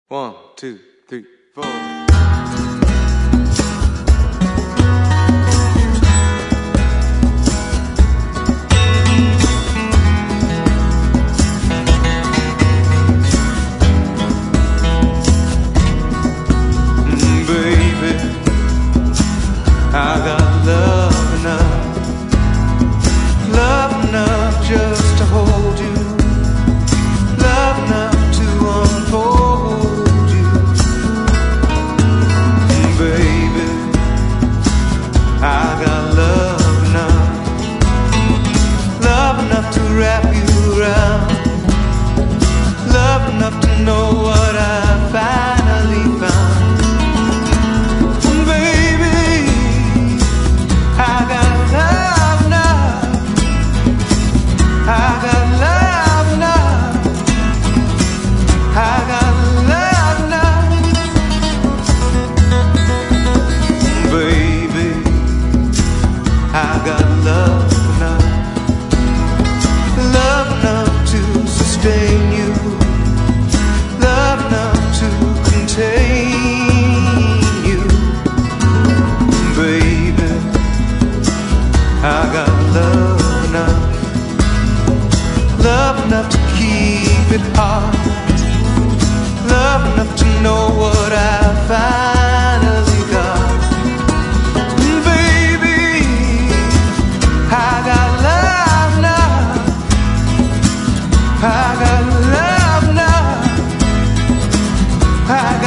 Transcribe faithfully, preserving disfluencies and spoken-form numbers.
One, two, three, four. I got love enough, love enough just to hold you, love enough to unfold you, baby. I got love enough, love enough to wrap you around, love enough to know what I finally found. I got love enough, love enough to sustain you, love enough to contain you, baby. I got love enough, love enough to keep it hard, love enough to know what I finally got. I got love now, I got